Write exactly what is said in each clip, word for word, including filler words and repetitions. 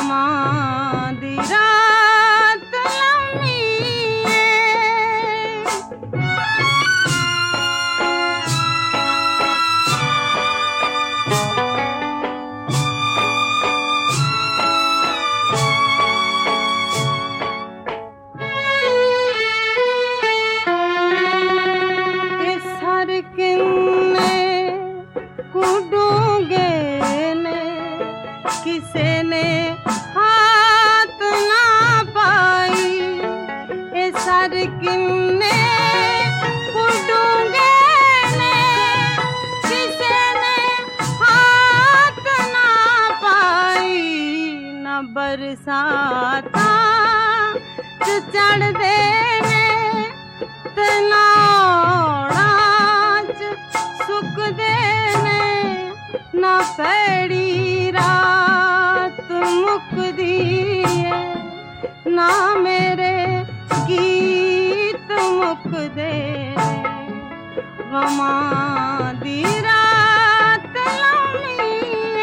गमां दी रात लम्मी इस हर किन्ने कुडूंगे ने किसे ने हाथ ना पाई ए सर किन्ने कुडूंगे ने किसे ने हाथ ना पाई न बरसाता च चढ़ दे ने ते नाड़ा च सुक दे ने ना पैड़ी रात मुकदी है ना मेरे गीत मुकदे गमां दी रात लम्मी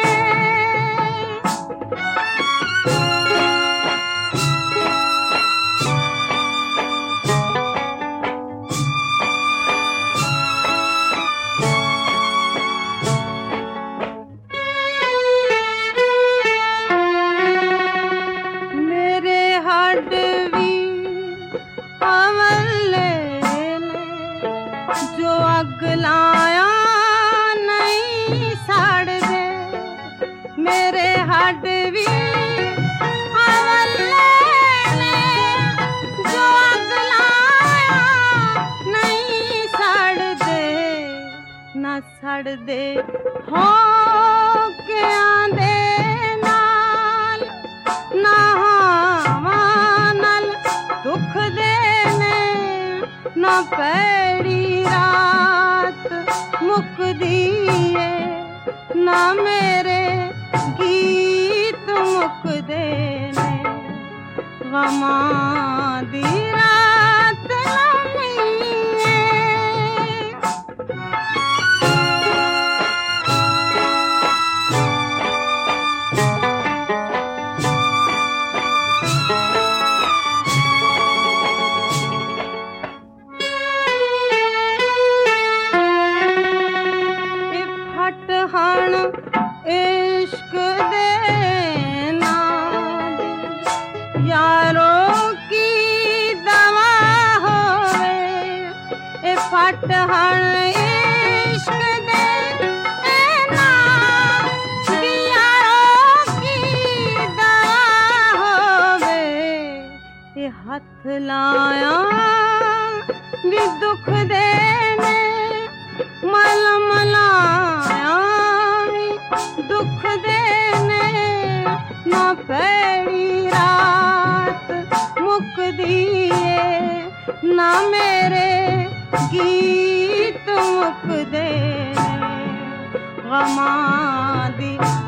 जो अग लाया नहीं साड़ दे मेरे हड भी अवले ने जो अग लाया नहीं साड़ दे न सड़ दे हो के आंदे नाल ना हवा नाल दुख देने ना पैड़ी रात मुकदी है ना मेरे गीत मुकदे ने गमां दी रात लम्मी हण इश्क दे नाम यारों की दवा होवे ए फट हण इश्क दे नाम यारों की दवा होवे ए हथ लाया भी दुख देने मलम लाया दुख देने ना पैड़ी रात मुकदी है ना मेरे गीत मुकदे गमां दी